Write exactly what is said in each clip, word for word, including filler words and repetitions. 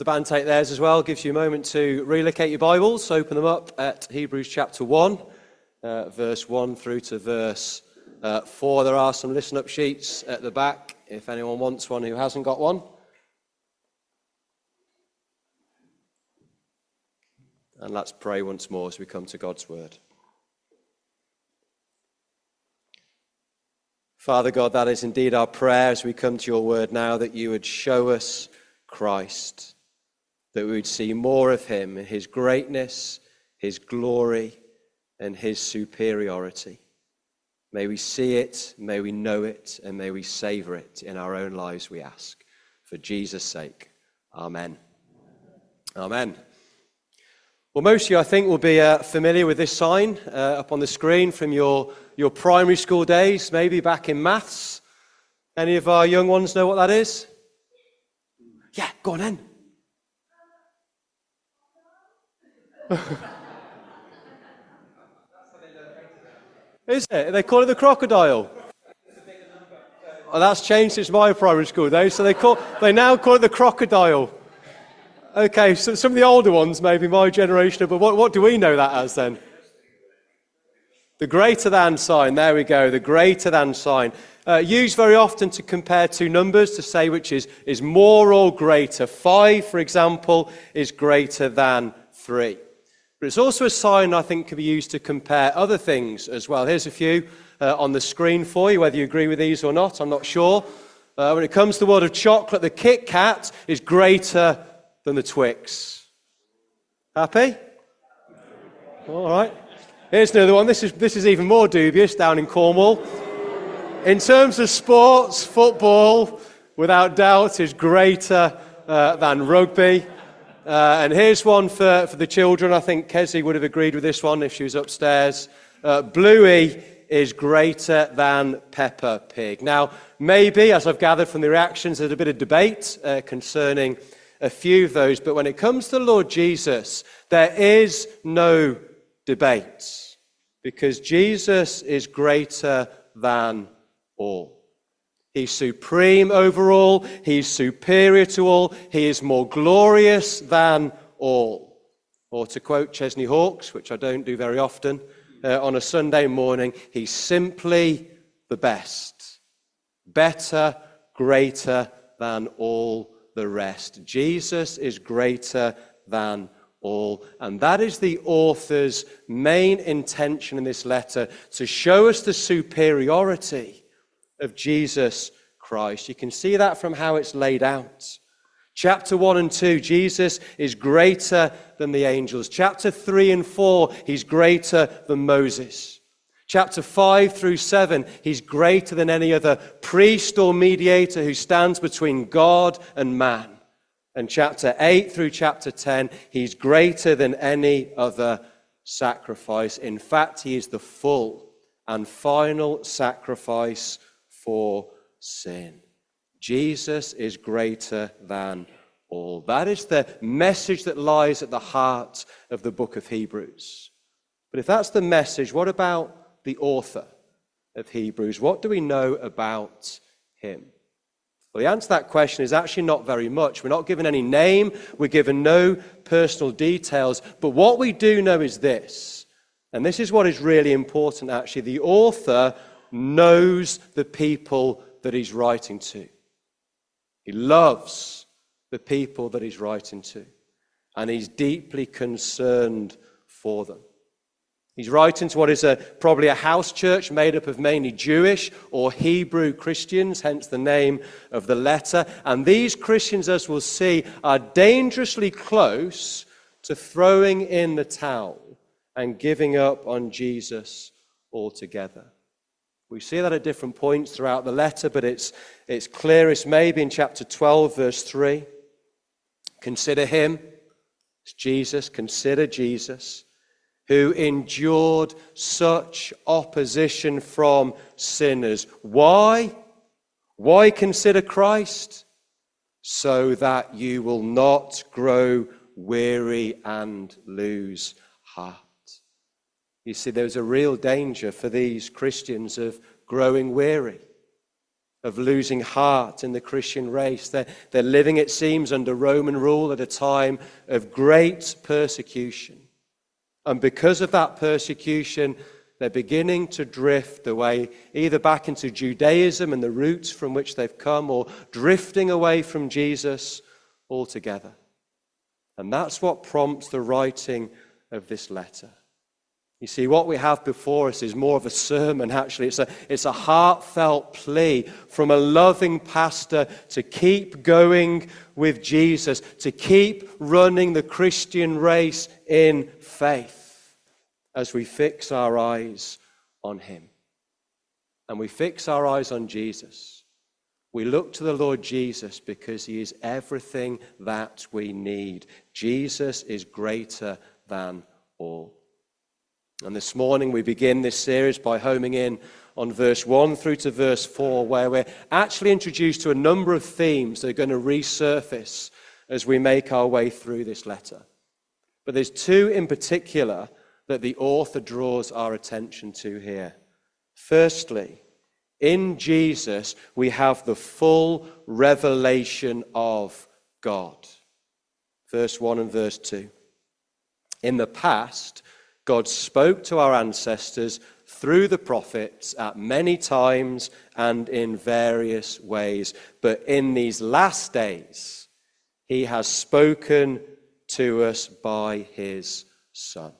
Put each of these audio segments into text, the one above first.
The band take theirs as well, gives you a moment to relocate your Bibles, open them up at Hebrews chapter one, uh, verse one through to verse uh, four. There are some listen-up sheets at the back, if anyone wants one who hasn't got one. And let's pray once more as we come to God's word. Father God, that is indeed our prayer as we come to your word now, that you would show us Christ, that we would see more of him, his greatness, his glory, and his superiority. May we see it, may we know it, and may we savor it in our own lives, we ask. For Jesus' sake, amen. Amen. Well, most of you, I think, will be uh, familiar with this sign uh, up on the screen from your, your primary school days, maybe back in maths. Any of our young ones know what that is? Yeah, go on then. Is it? They call it the crocodile. Oh, that's changed since my primary school days, so they call they now call it the crocodile. Okay, so some of the older ones, maybe my generation, but what, what do we know that as then? The greater than sign, there we go, the greater than sign. Uh, used very often to compare two numbers, to say which is, is more or greater. Five, for example, is greater than three. But it's also a sign, I think, can be used to compare other things as well. Here's a few uh, on the screen for you, whether you agree with these or not, I'm not sure. Uh, when it comes to the world of chocolate, the Kit Kat is greater than the Twix. Happy? All right. Here's another one. This is, this is even more dubious, down in Cornwall. In terms of sports, football, without doubt, is greater uh, than rugby. Uh, and here's one for, for the children. I think Kezzy would have agreed with this one if she was upstairs. Uh, Bluey is greater than Peppa Pig. Now, maybe, as I've gathered from the reactions, there's a bit of debate uh, concerning a few of those. But when it comes to the Lord Jesus, there is no debate, because Jesus is greater than all. He's supreme over all. He's superior to all. He is more glorious than all. Or to quote Chesney Hawkes, which I don't do very often, uh, on a Sunday morning, he's simply the best. Better, greater than all the rest. Jesus is greater than all. And that is the author's main intention in this letter, to show us the superiority of Jesus Christ. You can see that from how it's laid out. Chapter one and two, Jesus is greater than the angels. Chapter three and four, he's greater than Moses. Chapter five through seven, he's greater than any other priest or mediator who stands between God and man. And chapter eight through chapter ten, he's greater than any other sacrifice. In fact, he is the full and final sacrifice for sin. Jesus is greater than all. That is the message that lies at the heart of the book of Hebrews. But if that's the message, what about the author of Hebrews? What do we know about him? Well, the answer to that question is actually not very much. We're not given any name. We're given no personal details. But what we do know is this, and this is what is really important actually. The author knows the people that he's writing to. He loves the people that he's writing to, and he's deeply concerned for them. He's writing to what is a, probably a house church made up of mainly Jewish or Hebrew Christians, hence the name of the letter. And these Christians, as we'll see, are dangerously close to throwing in the towel and giving up on Jesus altogether. We see that at different points throughout the letter, but it's, it's clearest maybe in chapter twelve, verse three. Consider him, it's Jesus, consider Jesus, who endured such opposition from sinners. Why? Why consider Christ? So that you will not grow weary and lose heart. You see, there's a real danger for these Christians of growing weary. of losing heart in the Christian race. They're, they're living, it seems, under Roman rule at a time of great persecution. And because of that persecution, they're beginning to drift away, either back into Judaism and the roots from which they've come, or drifting away from Jesus altogether. And that's what prompts the writing of this letter. You see, what we have before us is more of a sermon, actually. It's a, it's a heartfelt plea from a loving pastor to keep going with Jesus, to keep running the Christian race in faith as we fix our eyes on him. And we fix our eyes on Jesus. We look to the Lord Jesus because he is everything that we need. Jesus is greater than all. And this morning we begin this series by homing in on verse one through to verse four, where we're actually introduced to a number of themes that are going to resurface as we make our way through this letter. But there's two in particular that the author draws our attention to here. Firstly, in Jesus we have the full revelation of God. Verse one and verse two. In the past, God spoke to our ancestors through the prophets at many times and in various ways. But in these last days, he has spoken to us by his Son.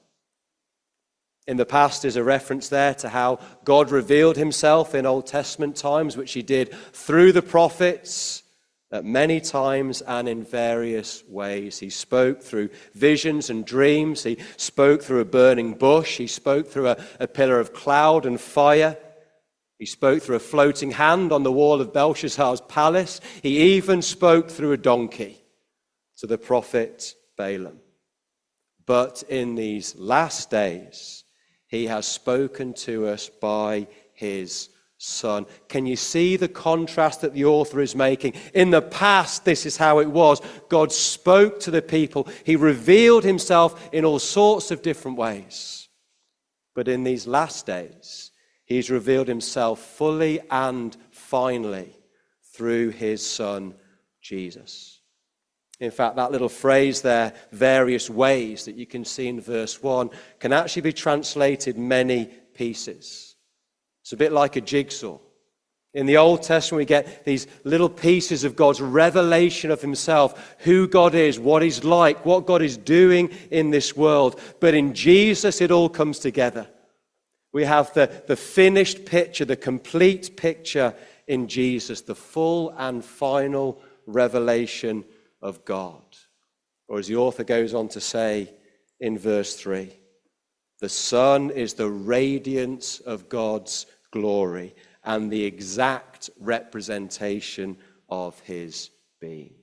In the past is a reference there to how God revealed himself in Old Testament times, which he did through the prophets at many times and in various ways. He spoke through visions and dreams. He spoke through a burning bush. He spoke through a, a pillar of cloud and fire. He spoke through a floating hand on the wall of Belshazzar's palace. He even spoke through a donkey to the prophet Balaam. But in these last days, he has spoken to us by his Son. Can you see the contrast that the author is making? In the past, this is how it was. God spoke to the people. He revealed himself in all sorts of different ways. But in these last days, he's revealed himself fully and finally through his Son, Jesus. In fact, that little phrase there, various ways, that you can see in verse one, can actually be translated many pieces. It's a bit like a jigsaw. In the Old Testament, we get these little pieces of God's revelation of himself, who God is, what he's like, what God is doing in this world. But in Jesus, it all comes together. We have the, the finished picture, the complete picture in Jesus, the full and final revelation of God. Or as the author goes on to say in verse three, the Son is the radiance of God's glory and the exact representation of his being.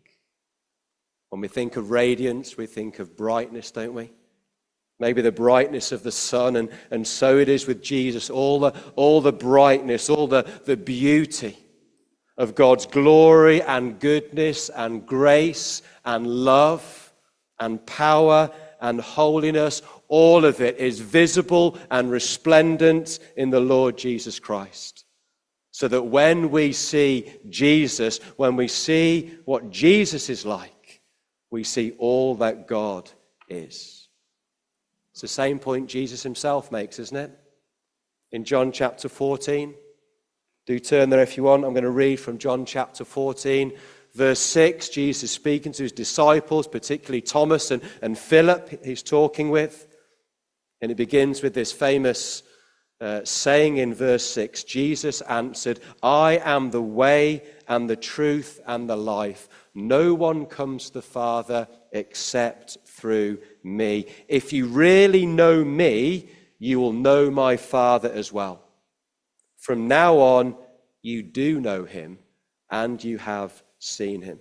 When we think of radiance, we think of brightness, don't we? Maybe the brightness of the sun, and, and so it is with Jesus. All the, all the brightness, all the, the beauty of God's glory and goodness and grace and love and power and holiness, all of it is visible and resplendent in the Lord Jesus Christ. So that when we see Jesus, when we see what Jesus is like, we see all that God is. It's the same point Jesus himself makes, isn't it? In John chapter fourteen. Do turn there if you want. I'm going to read from John chapter fourteen. Verse six, Jesus is speaking to his disciples, particularly Thomas and, and Philip he's talking with. And it begins with this famous uh, saying in verse six. Jesus answered, I am the way and the truth and the life. No one comes to the Father except through me. If you really know me, you will know my Father as well. From now on, you do know him and you have seen him.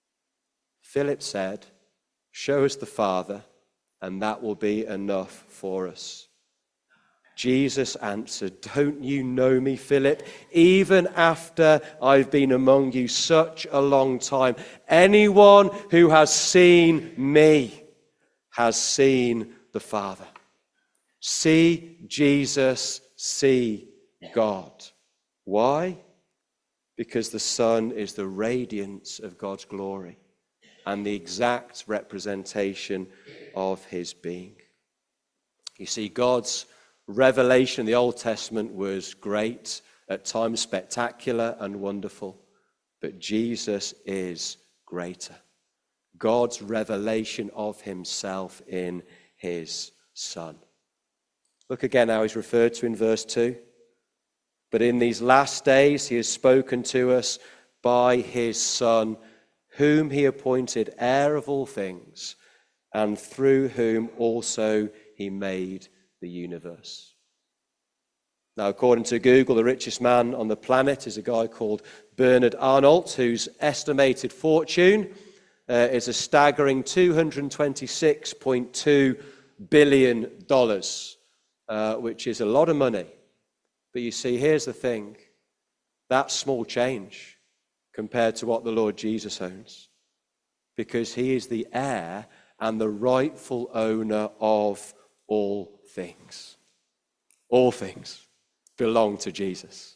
Philip said, show us the Father, and that will be enough for us. Jesus answered, don't you know me, Philip, even after I've been among you such a long time? Anyone who has seen me has seen the Father. See Jesus, see God. Why? because the Son is the radiance of God's glory and the exact representation of his being. You see, God's revelation in the Old Testament was great, at times spectacular and wonderful, but Jesus is greater. God's revelation of himself in his Son. Look again how he's referred to in verse two. But in these last days he has spoken to us by his Son, whom he appointed heir of all things, and through whom also he made the universe. Now, according to Google, the richest man on the planet is a guy called Bernard Arnault, whose estimated fortune uh, is a staggering two hundred twenty-six point two billion dollars, uh, which is a lot of money. But you see, here's the thing. That's small change compared to what the Lord Jesus owns, because he is the heir and the rightful owner of all things. All things belong to Jesus.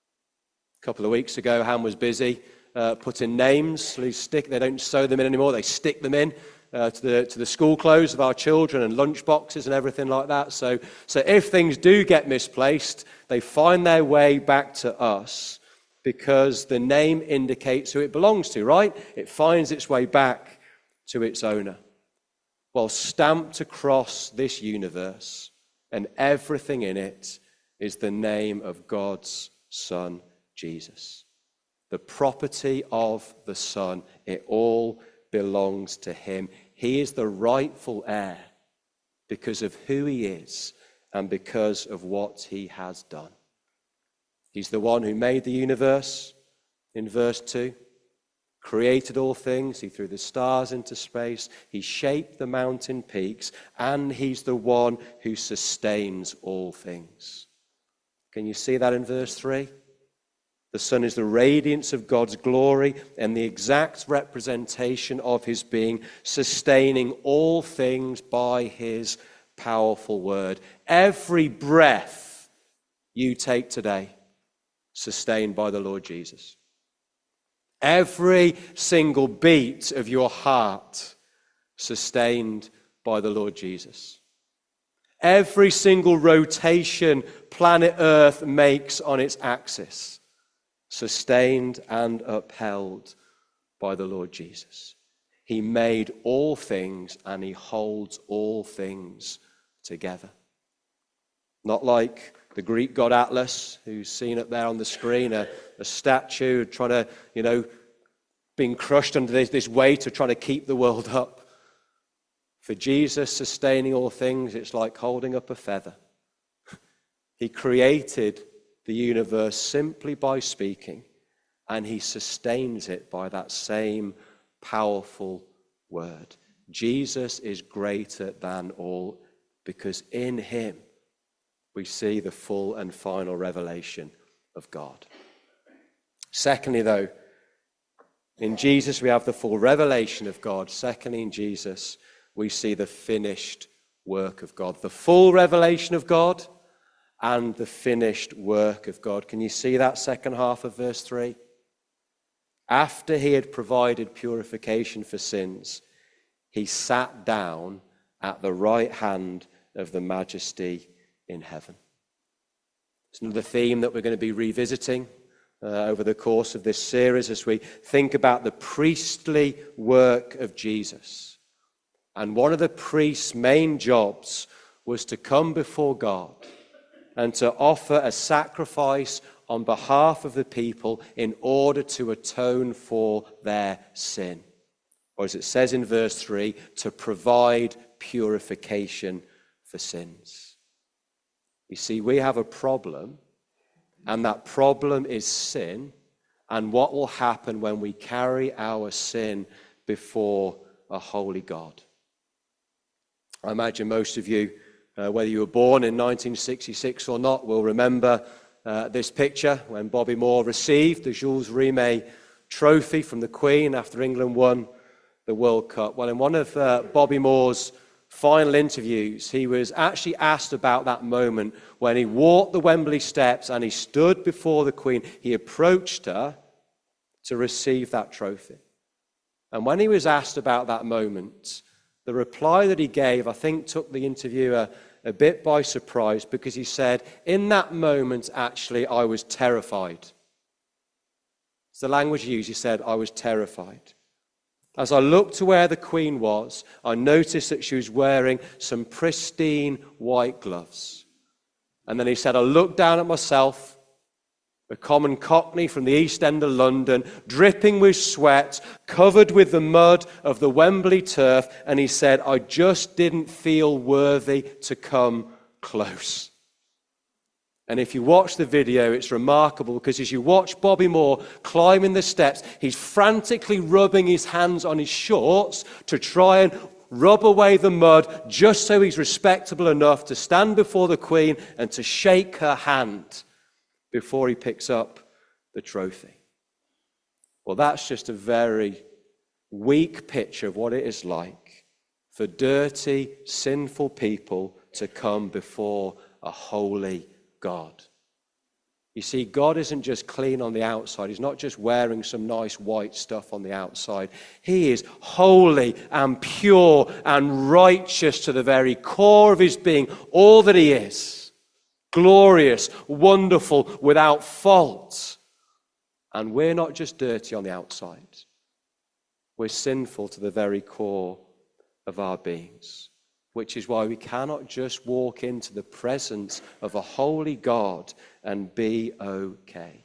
A couple of weeks ago, Ham was busy uh, putting names. They, stick, they don't sew them in anymore. They stick them in uh, to the to the school clothes of our children and lunch boxes and everything like that. So, so if things do get misplaced, they find their way back to us because the name indicates who it belongs to, right? It finds its way back to its owner. Well, stamped across this universe and everything in it is the name of God's Son, Jesus. The property of the Son. It all belongs to him. He is the rightful heir because of who he is and because of what he has done. He's the one who made the universe in verse two. Created all things. He threw the stars into space. He shaped the mountain peaks. And he's the one who sustains all things. Can you see that in verse three? The Son is the radiance of God's glory and the exact representation of his being, sustaining all things by his powerful word. Every breath you take today, sustained by the Lord Jesus. Every single beat of your heart, sustained by the Lord Jesus. Every single rotation planet Earth makes on its axis, sustained and upheld by the Lord Jesus. He made all things and he holds all things together. Not like the Greek god Atlas, who's seen up there on the screen, a, a statue trying to, you know, being crushed under this, this weight of trying to keep the world up. For Jesus, sustaining all things, it's like holding up a feather. He created the universe simply by speaking, and he sustains it by that same powerful word. Jesus is greater than all, because in him we see the full and final revelation of God. Secondly, though, in Jesus we have the full revelation of God. Secondly, in Jesus we see the finished work of God. The full revelation of God and the finished work of God. Can you see that second half of verse three? After he had provided purification for sins, he sat down at the right hand of the Majesty in heaven. It's another theme that we're going to be revisiting uh, over the course of this series as we think about the priestly work of Jesus. And one of the priest's main jobs was to come before God and to offer a sacrifice on behalf of the people in order to atone for their sin. Or as it says in verse three, to provide purification for sins. You see, we have a problem, and that problem is sin, and what will happen when we carry our sin before a holy God. I imagine most of you, uh, whether you were born in nineteen sixty-six or not, will remember uh, this picture when Bobby Moore received the Jules Rimet trophy from the Queen after England won the World Cup. Well, in one of uh, Bobby Moore's final interviews, he was actually asked about that moment when he walked the Wembley steps and he stood before the Queen. He approached her to receive that trophy. And when he was asked about that moment, the reply that he gave, I think, took the interviewer a bit by surprise, because he said, in that moment, actually, I was terrified. It's the language he used. He said, I was terrified. As I looked to where the Queen was, I noticed that she was wearing some pristine white gloves. And then he said, I looked down at myself, a common Cockney from the East End of London, dripping with sweat, covered with the mud of the Wembley turf, and he said, I just didn't feel worthy to come close. And if you watch the video, it's remarkable, because as you watch Bobby Moore climbing the steps, he's frantically rubbing his hands on his shorts to try and rub away the mud, just so he's respectable enough to stand before the Queen and to shake her hand before he picks up the trophy. Well, that's just a very weak picture of what it is like for dirty, sinful people to come before a holy God. You see, God isn't just clean on the outside. He's not just wearing some nice white stuff on the outside. He is holy and pure and righteous to the very core of his being, all that he is. Glorious, wonderful, without fault. And we're not just dirty on the outside. We're sinful to the very core of our beings, which is why we cannot just walk into the presence of a holy God and be okay.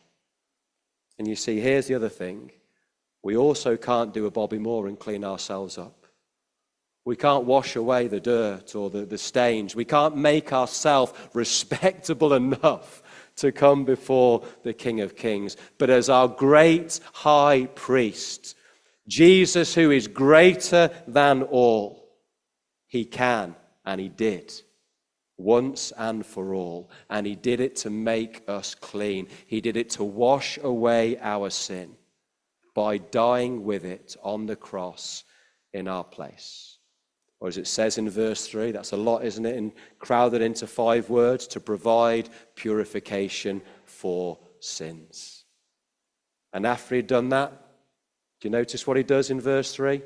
And you see, here's the other thing. We also can't do a Bobby Moore and clean ourselves up. We can't wash away the dirt or the, the stains. We can't make ourselves respectable enough to come before the King of Kings. But as our great high priest, Jesus, who is greater than all, he can, and he did, once and for all. And he did it to make us clean. He did it to wash away our sin by dying with it on the cross in our place. Or as it says in verse three, that's a lot, isn't it? And crowded into five words, to provide purification for sins. And after he'd done that, do you notice what he does in verse three?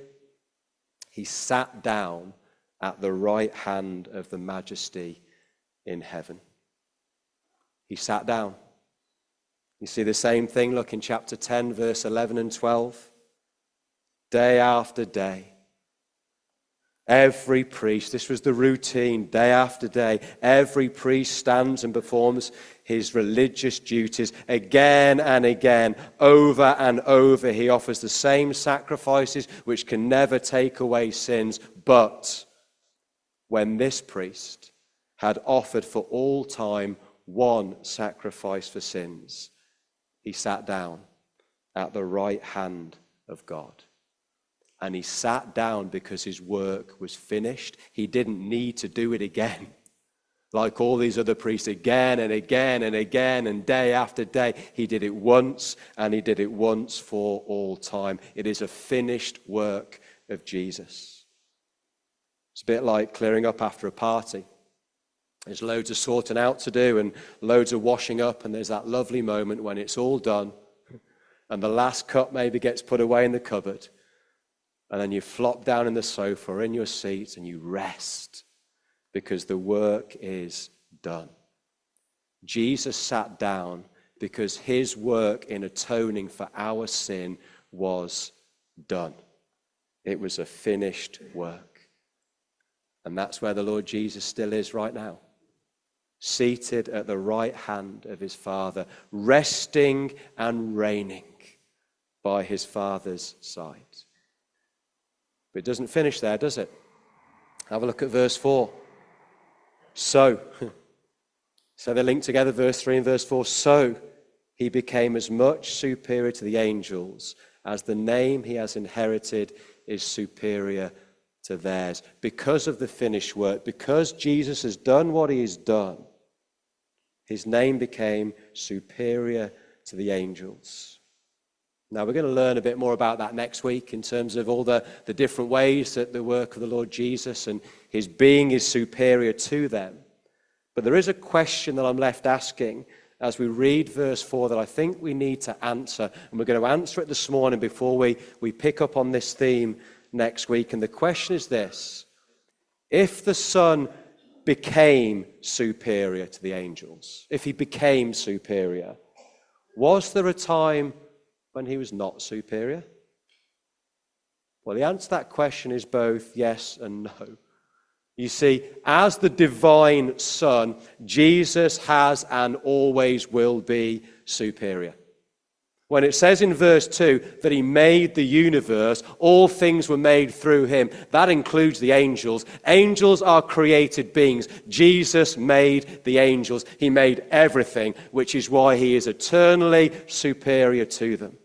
He sat down at the right hand of the Majesty in heaven. He sat down. You see the same thing, look in chapter ten, verse eleven and twelve. Day after day, every priest, this was the routine, day after day, every priest stands and performs his religious duties again and again, over and over. He offers the same sacrifices which can never take away sins. But when this priest had offered for all time one sacrifice for sins, he sat down at the right hand of God. And he sat down because his work was finished. He didn't need to do it again. Like all these other priests, again and again and again and day after day. He did it once, and he did it once for all time. It is a finished work of Jesus. It's a bit like clearing up after a party. There's loads of sorting out to do and loads of washing up, and there's that lovely moment when it's all done and the last cup maybe gets put away in the cupboard. And then you flop down in the sofa or in your seat and you rest because the work is done. Jesus sat down because his work in atoning for our sin was done. It was a finished work. And that's where the Lord Jesus still is right now, seated at the right hand of his Father, resting and reigning by his Father's side. But it doesn't finish there, does it? Have a look at verse four. So, so they link together verse three and verse four. So he became as much superior to the angels as the name he has inherited is superior to theirs. Because of the finished work, because Jesus has done what he has done, his name became superior to the angels. Now, we're going to learn a bit more about that next week in terms of all the, the different ways that the work of the Lord Jesus and his being is superior to them. But there is a question that I'm left asking as we read verse four that I think we need to answer. And we're going to answer it this morning before we, we pick up on this theme next week. And the question is this: if the Son became superior to the angels, if he became superior, was there a time when he was not superior? Well, the answer to that question is both yes and no. You see, as the divine Son, Jesus has and always will be superior. When it says in verse two that he made the universe, all things were made through him, that includes the angels. Angels are created beings. Jesus made the angels. He made everything, which is why he is eternally superior to them.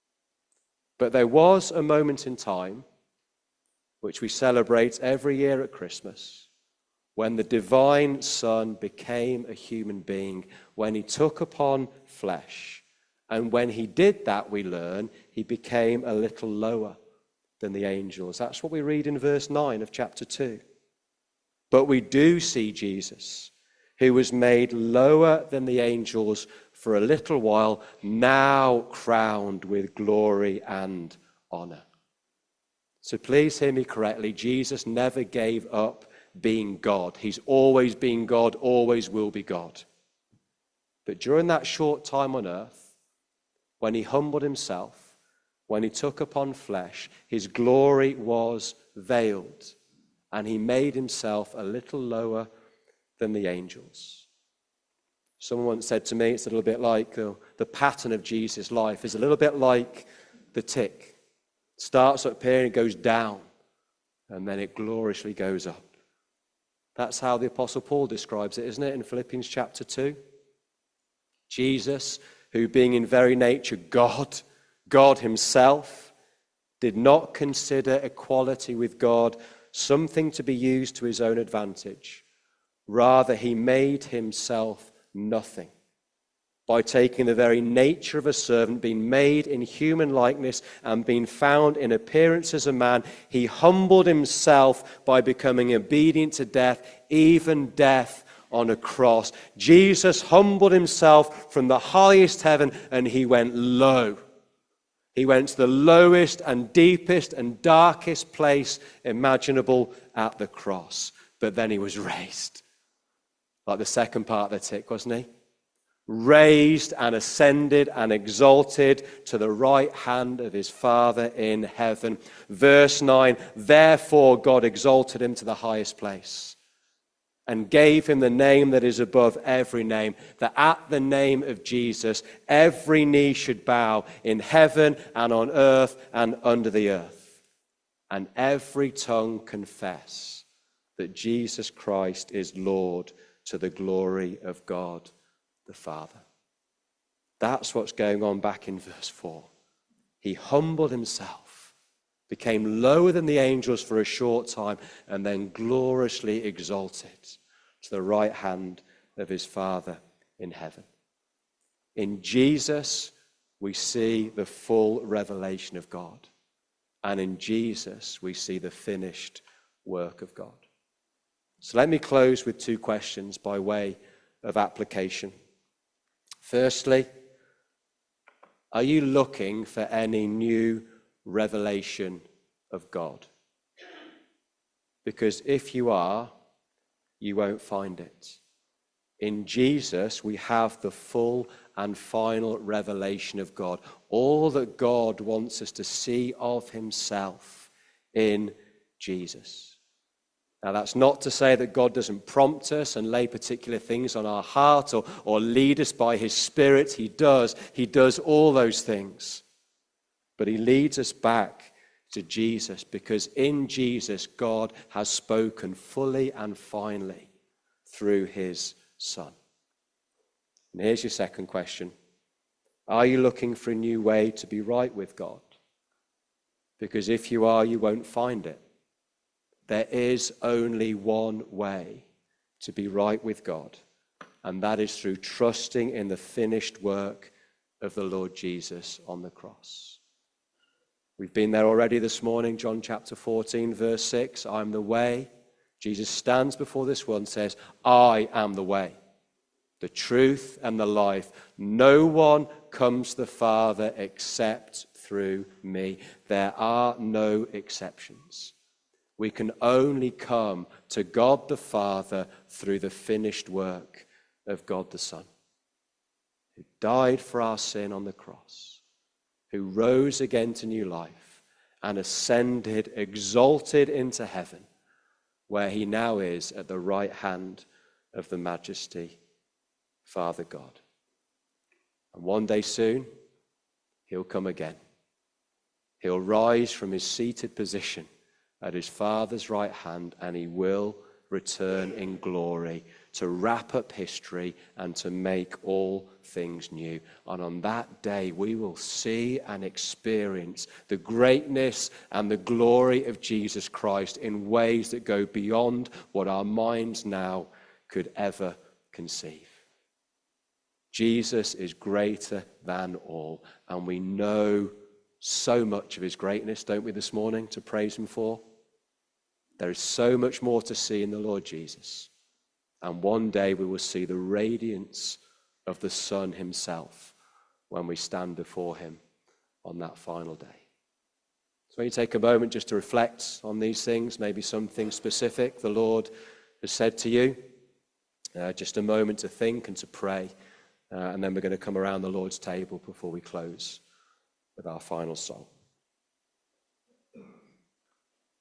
But there was a moment in time, which we celebrate every year at Christmas, when the divine Son became a human being, when he took upon flesh. And when he did that, we learn, he became a little lower than the angels. That's what we read in verse nine of chapter two. But we do see Jesus, who was made lower than the angels for a little while, now crowned with glory and honor. So please hear me correctly. Jesus never gave up being God. He's always been God, always will be God. But during that short time on earth, when he humbled himself, when he took upon flesh, his glory was veiled, and he made himself a little lower than the angels. Someone once said to me, it's a little bit like uh, the pattern of Jesus' life is a little bit like the tick. It starts up here and it goes down, and then it gloriously goes up. That's how the Apostle Paul describes it, isn't it, in Philippians chapter two? Jesus, who being in very nature God, God himself, did not consider equality with God something to be used to his own advantage. Rather, he made himself nothing by taking the very nature of a servant, being made in human likeness and being found in appearance as a man. He humbled himself by becoming obedient to death, even death on a cross. Jesus humbled himself from the highest heaven and he went low. He went to the lowest and deepest and darkest place imaginable at the cross. But then he was raised. Like the second part of the tick, wasn't he? Raised and ascended and exalted to the right hand of his Father in heaven. Verse nine, therefore God exalted him to the highest place and gave him the name that is above every name, that at the name of Jesus every knee should bow in heaven and on earth and under the earth, and every tongue confess that Jesus Christ is Lord, to the glory of God the Father. That's what's going on back in verse four. He humbled himself, became lower than the angels for a short time, and then gloriously exalted to the right hand of his Father in heaven. In Jesus, we see the full revelation of God. And in Jesus, we see the finished work of God. So let me close with two questions by way of application. Firstly, are you looking for any new revelation of God? Because if you are, you won't find it. In Jesus, we have the full and final revelation of God. All that God wants us to see of himself in Jesus. Now, that's not to say that God doesn't prompt us and lay particular things on our heart or, or lead us by his Spirit. He does. He does all those things. But he leads us back to Jesus, because in Jesus, God has spoken fully and finally through his Son. And here's your second question. Are you looking for a new way to be right with God? Because if you are, you won't find it. There is only one way to be right with God, and that is through trusting in the finished work of the Lord Jesus on the cross. We've been there already this morning, John chapter fourteen, verse six. I'm the way. Jesus stands before this one and says, I am the way. the truth, and the life. No one comes to the Father except through me. There are no exceptions. We can only come to God the Father through the finished work of God the Son, who died for our sin on the cross, who rose again to new life and ascended, exalted into heaven, where he now is at the right hand of the Majesty, Father God. And one day soon, he'll come again. He'll rise from his seated position at his Father's right hand, and he will return in glory to wrap up history and to make all things new. And on that day, we will see and experience the greatness and the glory of Jesus Christ in ways that go beyond what our minds now could ever conceive. Jesus is greater than all, and we know so much of his greatness, don't we, this morning, to praise him for? There is so much more to see in the Lord Jesus. And one day we will see the radiance of the Son himself when we stand before him on that final day. So when you take a moment just to reflect on these things, maybe something specific the Lord has said to you, uh, just a moment to think and to pray, uh, and then we're going to come around the Lord's table before we close with our final song.